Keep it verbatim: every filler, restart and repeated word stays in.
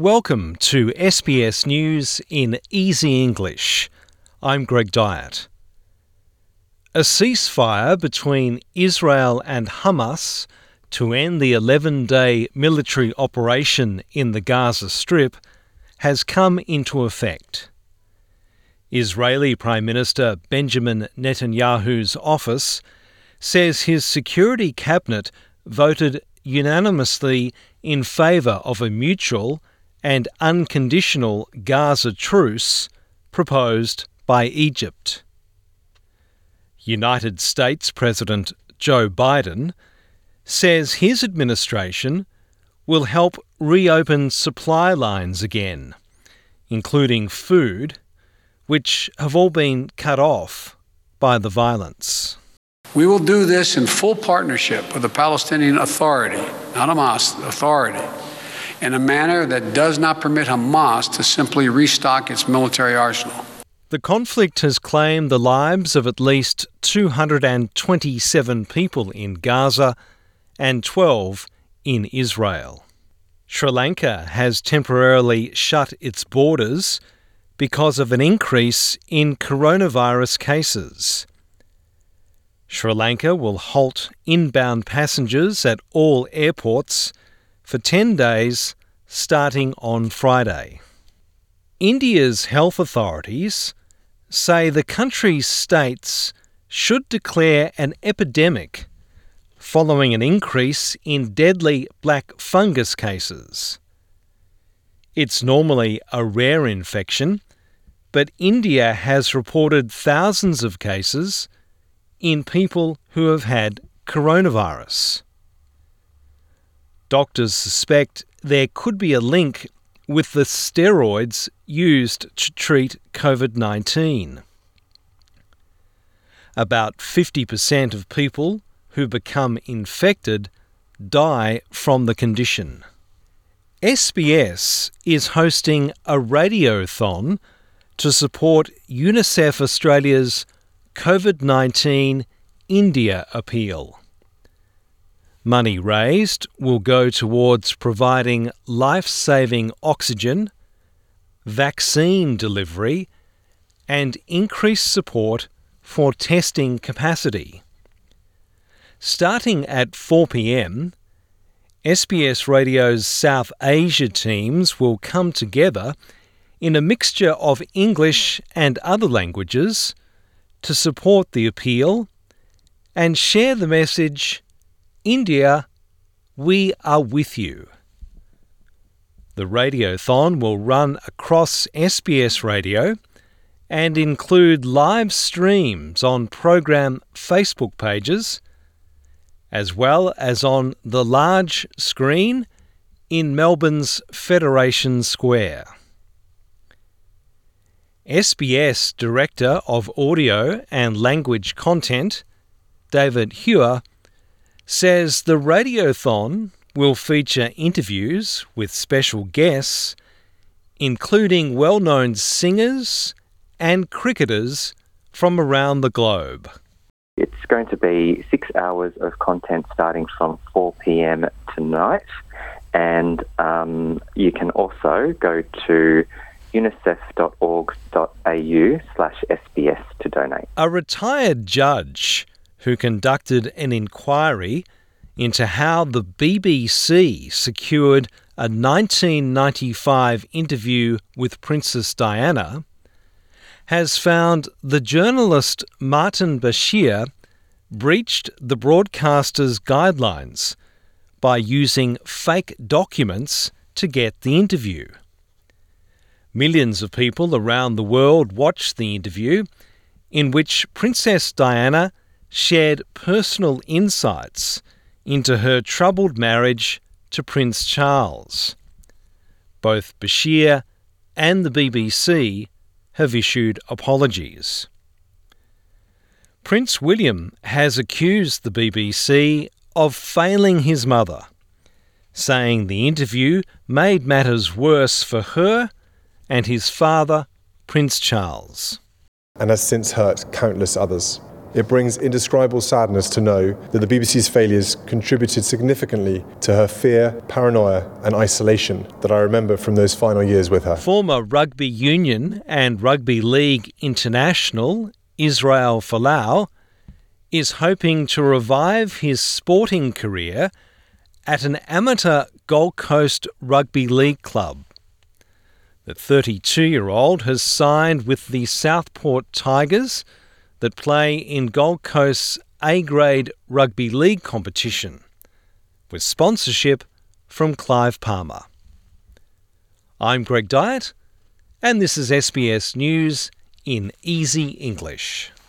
Welcome to S B S News in Easy English. I'm Greg Dyett. A ceasefire between Israel and Hamas to end the eleven-day military operation in the Gaza Strip has come into effect. Israeli Prime Minister Benjamin Netanyahu's office says his security cabinet voted unanimously in favour of a mutual and unconditional Gaza truce proposed by Egypt. United States President Joe Biden says his administration will help reopen supply lines again, including food, which have all been cut off by the violence. We will do this in full partnership with the Palestinian Authority, not Hamas, Authority, in a manner that does not permit Hamas to simply restock its military arsenal. The conflict has claimed the lives of at least two hundred twenty-seven people in Gaza and twelve in Israel. Sri Lanka has temporarily shut its borders because of an increase in coronavirus cases. Sri Lanka will halt inbound passengers at all airports for ten days starting on Friday. India's health authorities say the country's states should declare an epidemic following an increase in deadly black fungus cases. It's normally a rare infection, but India has reported thousands of cases in people who have had coronavirus. Doctors suspect there could be a link with the steroids used to treat COVID nineteen. About fifty percent of people who become infected die from the condition. S B S is hosting a radiothon to support UNICEF Australia's COVID nineteen India appeal. Money raised will go towards providing life-saving oxygen, vaccine delivery, and increased support for testing capacity. Starting at four p.m, S B S Radio's South Asia teams will come together in a mixture of English and other languages to support the appeal and share the message, "India, we are with you." The radiothon will run across S B S Radio and include live streams on program Facebook pages, as well as on the large screen in Melbourne's Federation Square. S B S Director of Audio and Language Content, David Hewer, says the radiothon will feature interviews with special guests, including well-known singers and cricketers from around the globe. It's going to be six hours of content starting from four p.m. tonight, and um, you can also go to unicef dot org dot a u slash S B S to donate. A retired judge who conducted an inquiry into how the B B C secured a nineteen ninety-five interview with Princess Diana, has found the journalist Martin Bashir breached the broadcaster's guidelines by using fake documents to get the interview. Millions of people around the world watched the interview, in which Princess Diana shared personal insights into her troubled marriage to Prince Charles. Both Bashir and the B B C have issued apologies. Prince William has accused the B B C of failing his mother, saying the interview made matters worse for her and his father, Prince Charles. And has since hurt countless others. It brings indescribable sadness to know that the B B C's failures contributed significantly to her fear, paranoia and isolation that I remember from those final years with her. Former rugby union and rugby league international Israel Folau is hoping to revive his sporting career at an amateur Gold Coast Rugby League club. The thirty-two-year-old has signed with the Southport Tigers that play in Gold Coast's A-grade rugby league competition, with sponsorship from Clive Palmer. I'm Greg Dyett, and this is S B S News in Easy English.